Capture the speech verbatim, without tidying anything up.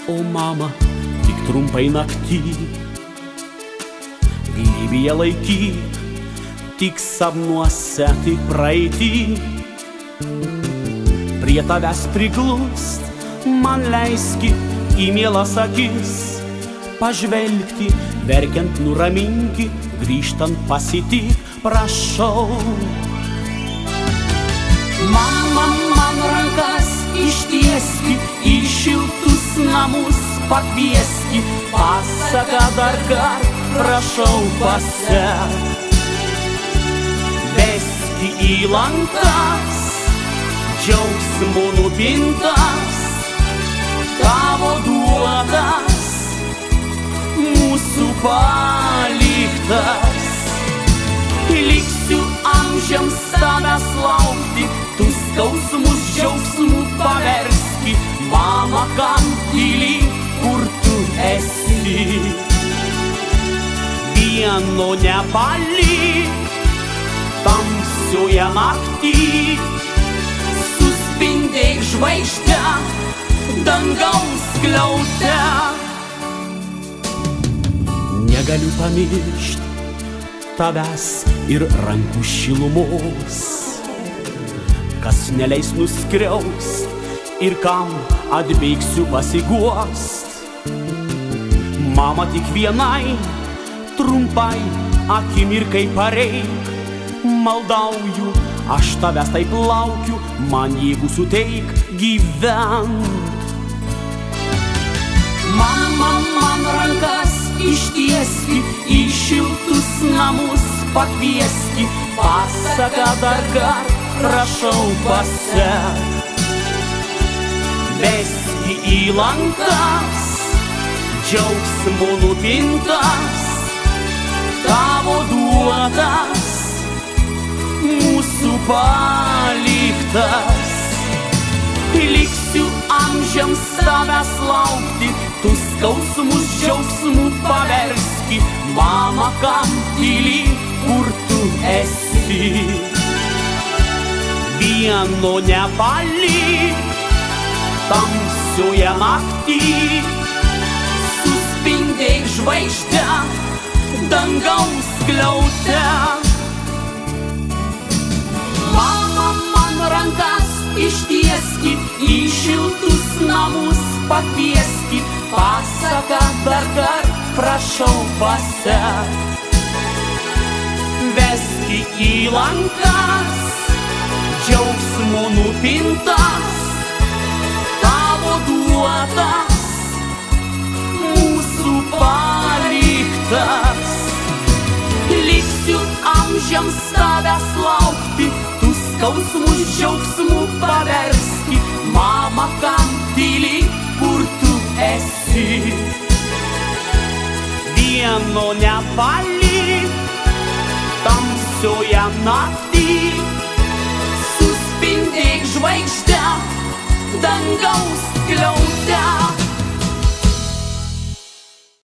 O mama, tik trumpai naktį, gyvybėje laikyk, tik sapnuose, tik praeitį. Prie tavęs priglust, man leiski į mielas akis pažvelgti, verkiant nuraminki, grįžtant pasitik, prašau. Mama, man rankas ištieski, į šiltus namus pakvieski, pasaką dar kart, prašau pasek. Veski į lankas, džiaugsmo nupintas, tavo duotas, mūsų paliktas. Liksiu amžiams tavęs laukti, tu skausmus džiaugsmų paverski. Mama, kam tyli, kur tu esi? Vieno nepalik, tamsioje naktį, suspindėk žvaigždę dangaus skliaute. Negaliu pamiršt tavęs ir rankų šilumos, kas neleis nuskriaust ir kam atbėgsiu pasiguost. Mama, tik vienai trumpai akimirkai pareik, maldauju, aš tavęs taip laukiu, man jėgų suteik gyvent. Mama, man rankas ištieski, į šiltus namus pakvieski, pasaką dar kart, prašau pasek. Veski į lankas, džiaugsmo nupintas, tavo duotas, mūsų paliktas. Liksiu amžiams tavęs laukti, tu skausmus džiaugsmų paverski. Mama, kam tyli, kur tu esi? Vieno nepalik, tamsioje naktį, suspindėk žvaigždę dangaus skliaute. Mama, man rankas ištieski, į šiltus namus pakvieski, pasaką dar kart, prašau pasek. Veski į lankas, džiaugsmo nupintas, tavo duotas, mūsų paliktas. Liksiu amžiams tavęs laukti, tu skausmus džiaugsmų paverski. Mama, kam tyli, kur tu esi? Vieno nepalik, tamsioje naktį, suspindėk žvaigždę dangaus skliaute.